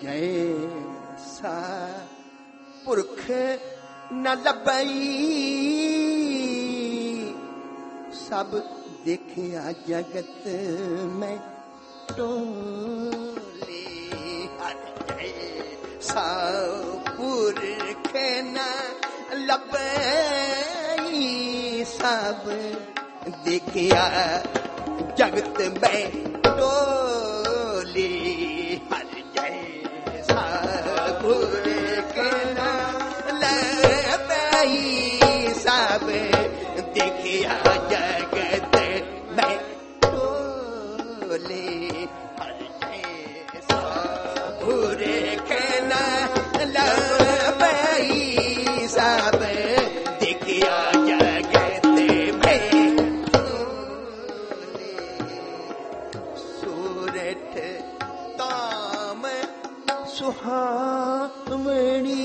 जैसा पुरख न लबई, सब देखिया जगत में टोले। जैसा पुरख न लबई, सब देखिया जगत में टोले। हर जैसा पुरख न लबई, सब देखिया जगत में टोले। हर जैसा पुरख न लबई, सब देखिया जगत में टोले। सूरत ताम सुहावनी,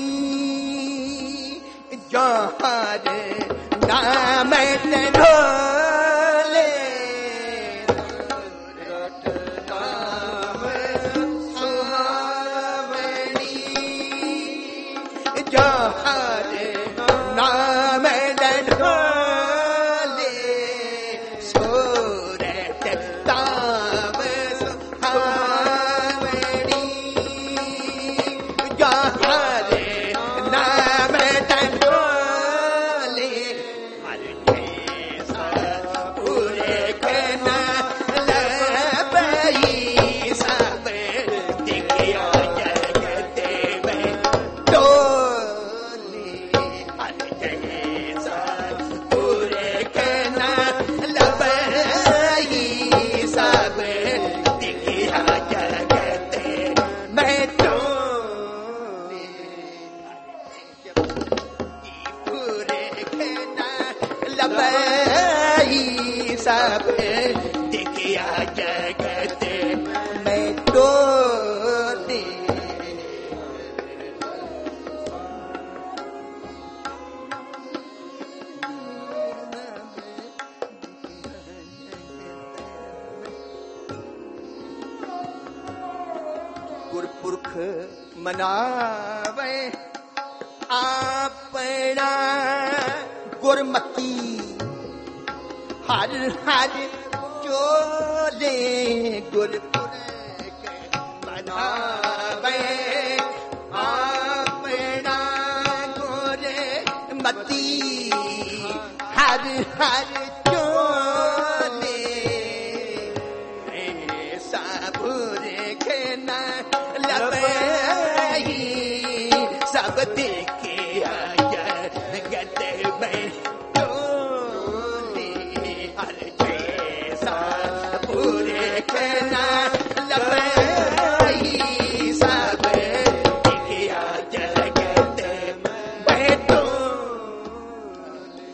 जहार नाम ढोले। सूरत ताम सुहावनी, जहार नाम ढोले। सूरत ताम सुहावनी, जहार नाम ढोले। हर जैसा पुरख न लबई, सब देखिया जगत में टोले। हर जैसा पुरख न लबई, सब देखिया जगत में टोले। पुरख न लबई, सब देखिया जगत में टोले। गुरपुरख मनावे आपना गुरमती, हर हर चोले। गुरपुरख मनावे आपना गुरमती, हर हर चोले। ऐसा पुरख न लबई, सब देखिया जगत में टोले। हर जैसा पुरख न लबई, सब देखिया जगत में टोले।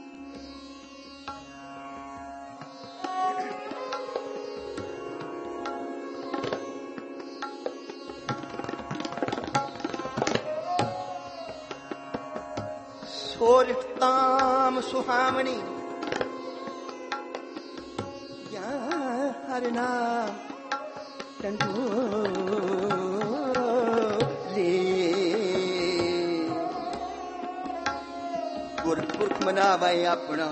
सूरत ताम सुहावनी, हर नाम टंडोले। गुरपुरख मनावे अपना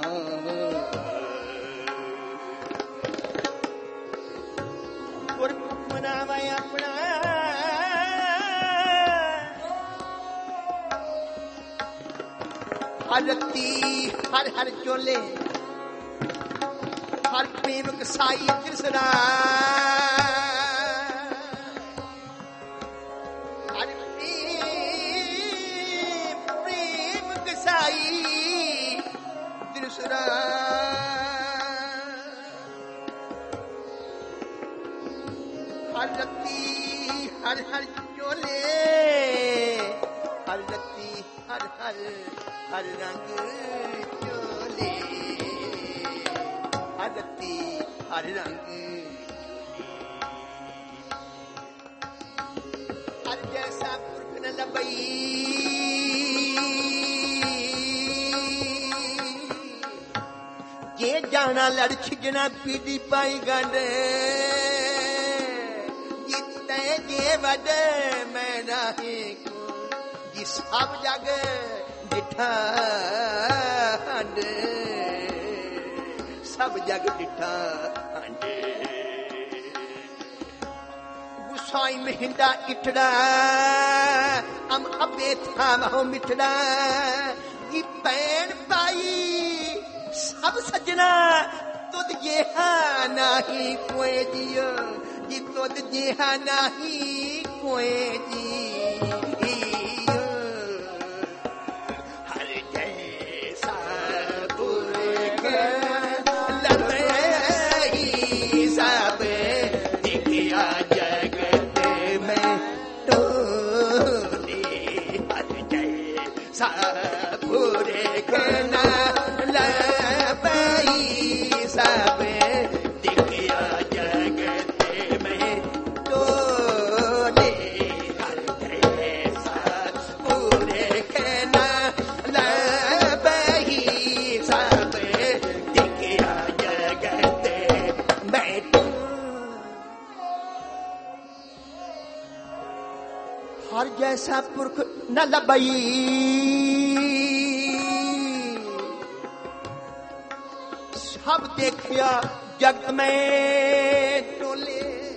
गुरपुरख मनावे अपना हरती हर हर चोले। हर प्रेम कसाई तिरसरा, हर प्रेम कसाई तिरसरा। हर रत्ती हर हर चोले, हर रत्ती हर हर हर रंग चोले। हर रत्ती हर रंग हर जैसा पुरख न लबई, जे जाना लड़ छिजना पीड़ी पाई गंढ, जिते जे वड जी सब जग डिठा हंड सब जग डिठा हंड गुसाई महिंदा इठड़ा हम अबे था महो मिठड़ा ये पैन पाई सब सजना तुद जेहा नाही कोई जियो जी तुद जेहा नाही कोई जी हर जैसा पुरख लबई सब दिखिया जगत में टोले हर जैसा पुरख सब दिखिया जगत में टोले हर जैसा पुरख लबई सब दिखिया जगत में हर जैसा पुरख न लबई सब देखिया जग में टोले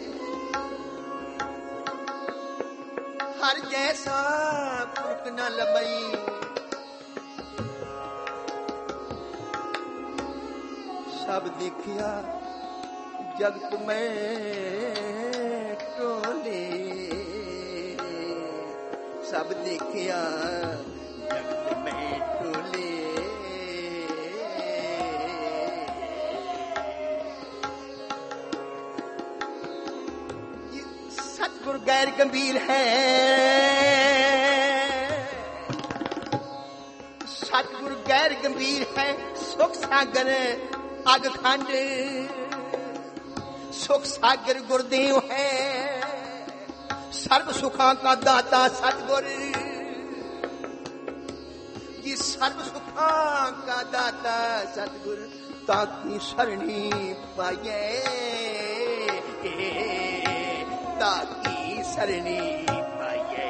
हर जैसा पुरख न लबई सब देखिया जगत में टोले सब देखिया जगत में टोले सतगुरु गैर गंभीर है सतगुरु गैर गंभीर है सुख सागर अग खंड सुख सागर गुरुदेव है सर्व सुखा का दाता सतगुरु ये सर्व सुखा का दाता सतगुरु ताकि शरणी पाए ताकि शरणी पाए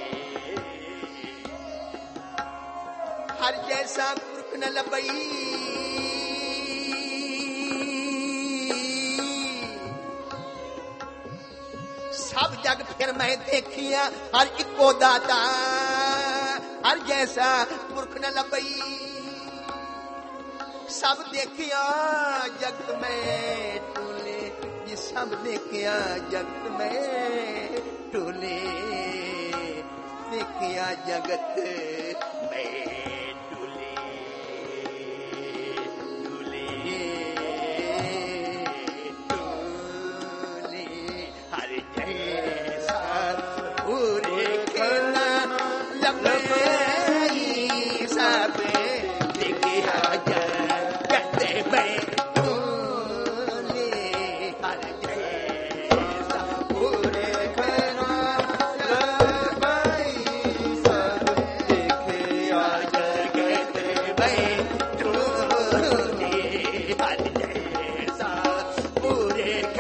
हर जैसा पुरख न लबई सब जग फिर मैं देखिया हर इको दाता हर जैसा पुरख न लबई सब देखिया जगत में टोले ये सब देखिया जगत में टोले देखिया जगत में टोले टोले टोले हर जैसा पुरख लबई सब देखिया जगत में टोले हर जैसा पुरख लबई सब देखिया जगत में टोले हर जैसा पुरख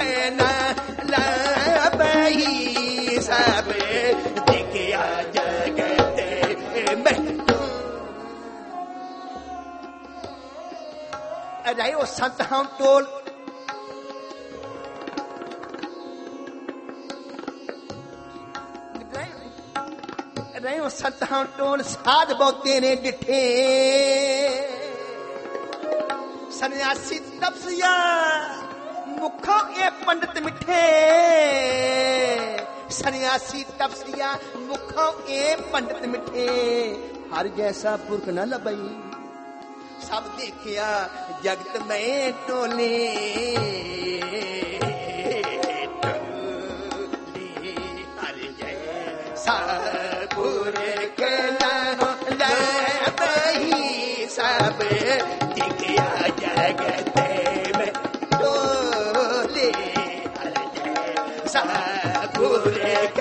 लबई सब देखिया जगत में रहे वो संत हम टोल रहे वो संत हम टोल साध बहुते ने डिठे सन्यासी तपसिया मुखों ये पंडित मिठे सन्यासी तपसिया मुखों ये पंडित मिठे हर जैसा पुरख न लबई सब देखिया जगत में टोले हर जैसा पुरख लबई सब देखिया जगत में टोले हर जैसा पुरख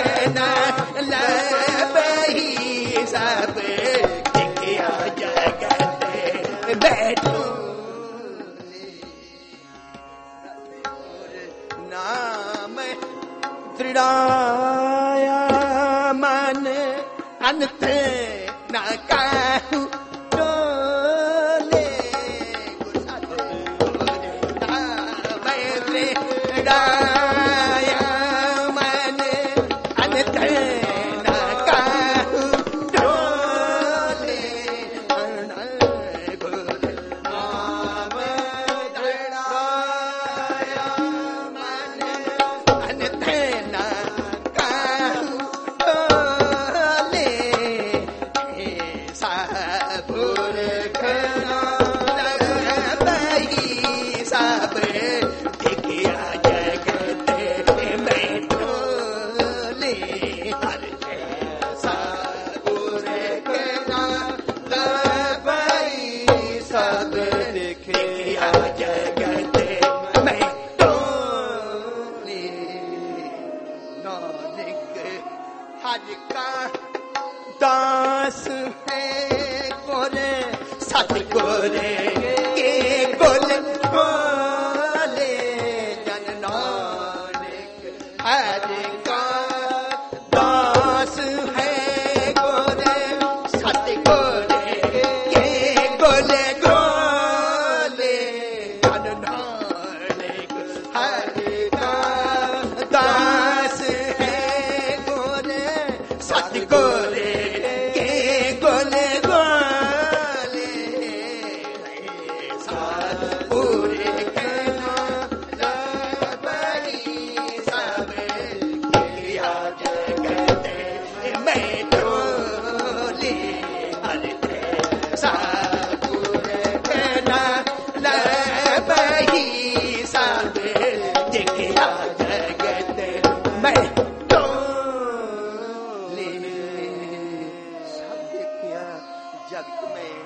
लबई सब देखिया जगत बैठो नाम दृढ़ाया मन अंत दास है गोरे सत गोरे के गोल गोले जन नानक हर का दास है गोरे सत गोरे के गोले गोले जन नानक हर का दास है गोरे सत गोरे जगत में